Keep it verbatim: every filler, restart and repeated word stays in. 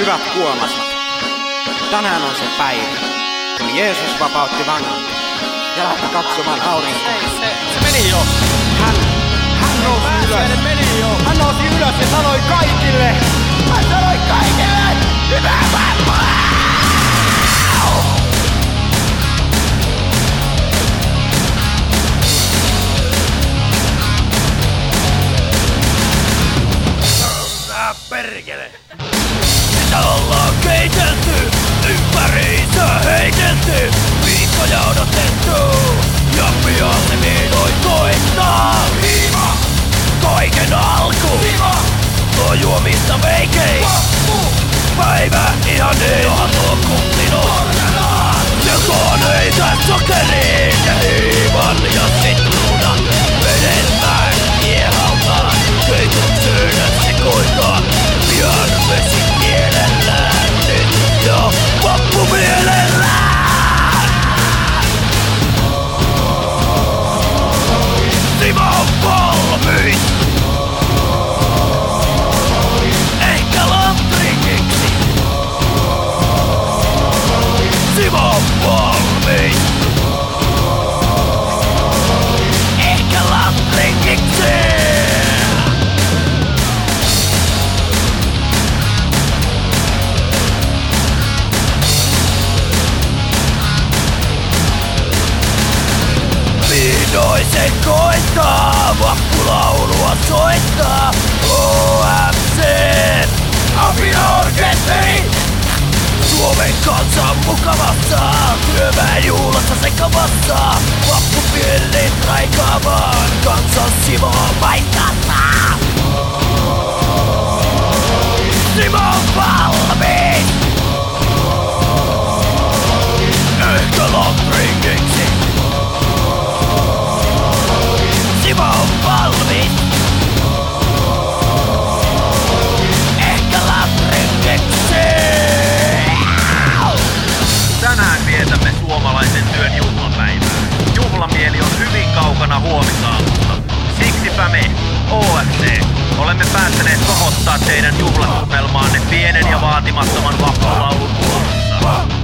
Hyvät kuomasit, tänään on se päivä, kun Jeesus vapautti vangin. Ja lähti katsomaan aurinkoa. Ei, se, se meni jo. Hän, hän nousi Pääsiäinen ylös. meni jo. Hän nousi ylös ja sanoi kaikille. Hän sanoi kaikille, hyvää maailmaa! Perkele! Mitä ollaan keitelty, ympäriinsä heitelty, viikkoja odotettu, ja pian se vihdoin koittaa. Hiima! Kaiken alku! Hiima! Tuo juomista veikei! Vappu! Päivä ihan niin, johan tuo kuppinut. Sekaan ei tää sokeriin ja hiivan ja sitruunan. Vedetään kiehaltaan, keitoksyynä sekoittaa. Pian vesi mielellään nyt ja vappu mielellään. Sima on valmis. Ehkä lamprikiksi. Sima on valmis. Ehkä lamprikiksi. Vihdoin se koittaa, vappulaulua soittaa. O M C, Apina-orkesteri. Suomen kansan mukavassa, työväenjuhlassa sekavassa. Vappupillit raikaamaan, kansan Simo paikassa. Simo on valmis. Ehkä lamprikiksi. Simo on valmis. Ehkä lamprikiksi. Tänään vietämme suomalaisen työn juhlapäivää. Juhlamieli on hyvin kaukana huomisaamusta. Siksipä me, O F C, olemme päättäneet kohottaa teidän juhlatunnelmaanne pienen ja vaatimattoman vappulaulun muodossa.